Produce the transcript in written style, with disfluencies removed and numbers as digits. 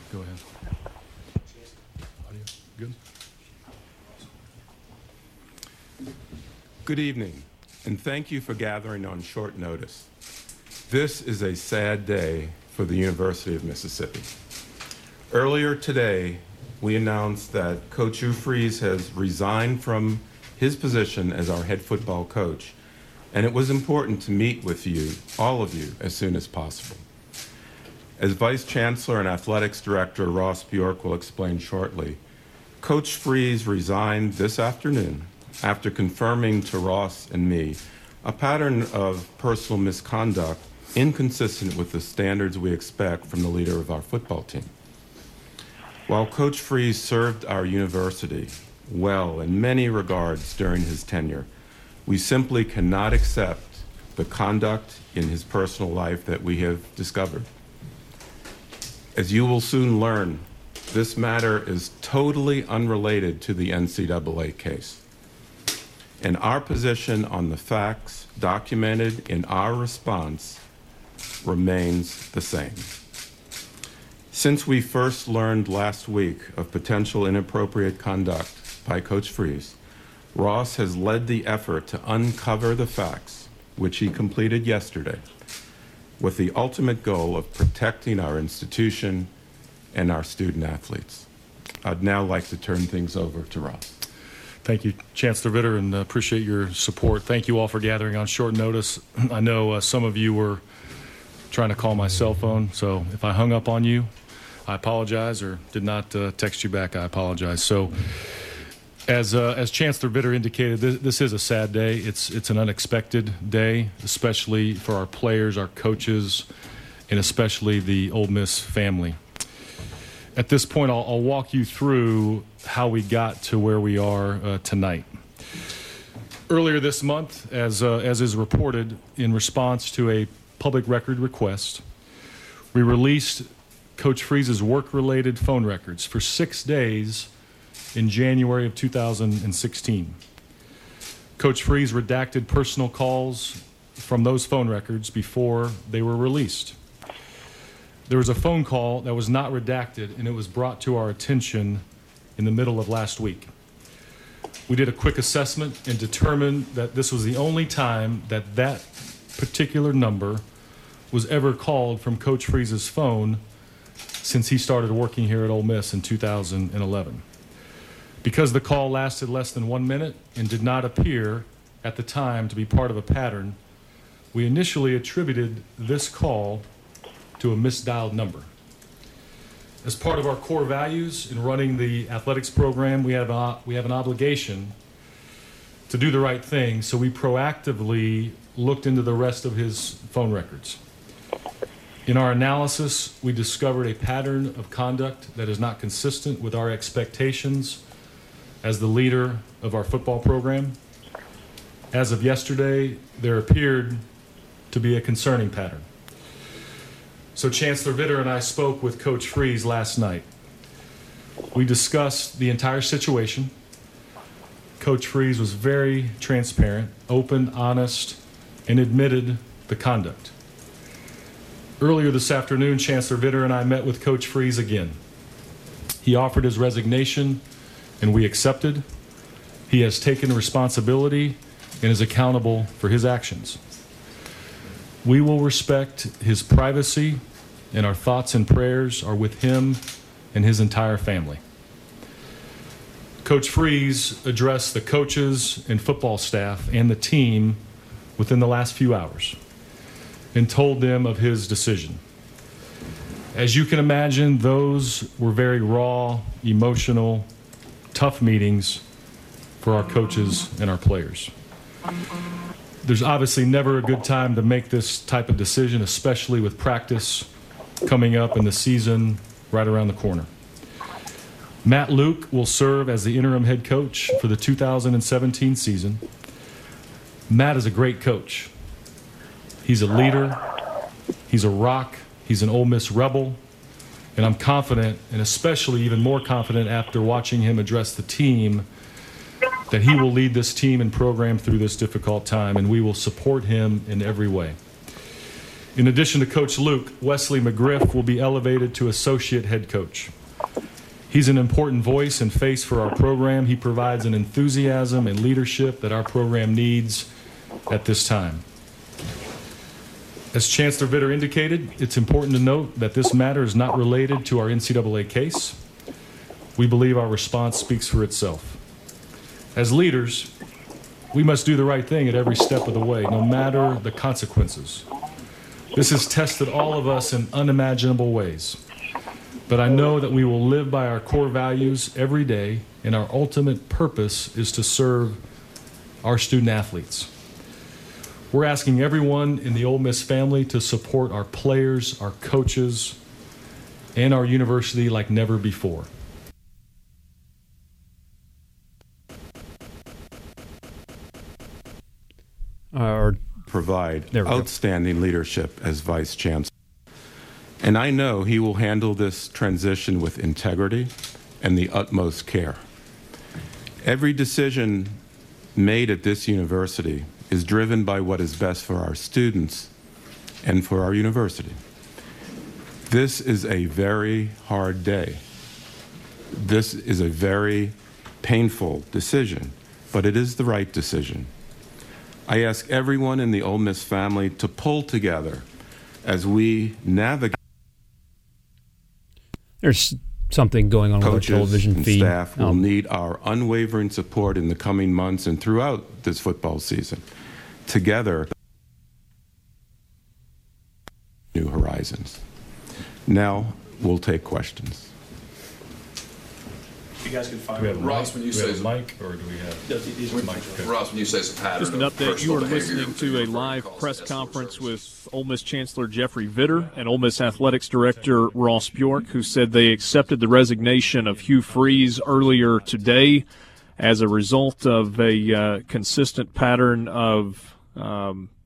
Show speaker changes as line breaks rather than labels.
Go ahead. Audio. Good.
Good evening, and thank you for gathering on short notice. This is a sad day for the University of Mississippi. Earlier today, we announced that Coach Hugh Freeze has resigned from his position as our head football coach, and it was important to meet with you, all of you, as soon as possible. As Vice Chancellor and Athletics Director Ross Bjork will explain shortly, Coach Freeze resigned this afternoon after confirming to Ross and me a pattern of personal misconduct inconsistent with the standards we expect from the leader of our football team. While Coach Freeze served our university well in many regards during his tenure, we simply cannot accept the conduct in his personal life that we have discovered. As you will soon learn, this matter is totally unrelated to the NCAA case. And our position on the facts documented in our response remains the same. Since we first learned last week of potential inappropriate conduct by Coach Freeze, Ross has led the effort to uncover the facts, which he completed yesterday, with the ultimate goal of protecting our institution and our student athletes. I'd now like to turn things over to Ross.
Thank you, Chancellor Vitter, and appreciate your support. Thank you all for gathering on short notice. I know some of you were trying to call my cell phone, so if I hung up on you, I apologize, or did not text you back, I apologize. So as Chancellor Vitter indicated, this is a sad day. It's an unexpected day, especially for our players, our coaches, and especially the Ole Miss family. At this point, I'll walk you through how we got to where we are tonight. Earlier this month, as is reported, in response to a public record request, we released Coach Freeze's work-related phone records for 6 days in January of 2016. Coach Freeze redacted personal calls from those phone records before they were released. There was a phone call that was not redacted, and it was brought to our attention in the middle of last week. We did a quick assessment and determined that this was the only time that that particular number was ever called from Coach Freeze's phone since he started working here at Ole Miss in 2011. Because the call lasted less than 1 minute and did not appear at the time to be part of a pattern, we initially attributed this call to a misdialed number. As part of our core values in running the athletics program, we have an obligation to do the right thing, so we proactively looked into the rest of his phone records. In our analysis, we discovered a pattern of conduct that is not consistent with our expectations as the leader of our football program. As of yesterday, there appeared to be a concerning pattern. So Chancellor Vitter and I spoke with Coach Freeze last night. We discussed the entire situation. Coach Freeze was very transparent, open, honest, and admitted the conduct. Earlier this afternoon, Chancellor Vitter and I met with Coach Freeze again. He offered his resignation, and we accepted. He has taken responsibility and is accountable for his actions. We will respect his privacy, and our thoughts and prayers are with him and his entire family. Coach Freeze addressed the coaches and football staff and the team within the last few hours and told them of his decision. As you can imagine, those were very raw, emotional, tough meetings for our coaches and our players. There's obviously never a good time to make this type of decision, especially with practice coming up and the season right around the corner. Matt Luke will serve as the interim head coach for the 2017 season. Matt is a great coach. He's a leader. He's a rock. He's an Ole Miss rebel. And I'm confident, and especially even more confident after watching him address the team, that he will lead this team and program through this difficult time, and we will support him in every way. In addition to Coach Luke, Wesley McGriff will be elevated to associate head coach. He's an important voice and face for our program. He provides an enthusiasm and leadership that our program needs at this time. As Chancellor Vitter indicated, it's important to note that this matter is not related to our NCAA case. We believe our response speaks for itself. As leaders, we must do the right thing at every step of the way, no matter the consequences. This has tested all of us in unimaginable ways. But I know that we will live by our core values every day, and our ultimate purpose is to serve our student athletes. We're asking everyone in the Ole Miss family to support our players, our coaches, and our university like never before.
Provide outstanding leadership as Vice Chancellor. And I know he will handle this transition with integrity and the utmost care. Every decision made at this university is driven by what is best for our students and for our university. This is a very hard day. This is a very painful decision, but it is the right decision. I ask everyone in the Ole Miss family to pull together as we navigate.
There's something going on with our television
and
feed.
Staff will need our unwavering support in the coming months and throughout this football season. Together, new horizons. Now we'll take questions.
You guys can find
Ross, when you say mic, or do we have
Ross, when you say it's a pattern.
Just an update. You are listening to a live press conference with Ole Miss Chancellor Jeffrey Vitter and Ole Miss Athletics Director Ross Bjork, who said they accepted the resignation of Hugh Freeze earlier today as a result of a consistent pattern of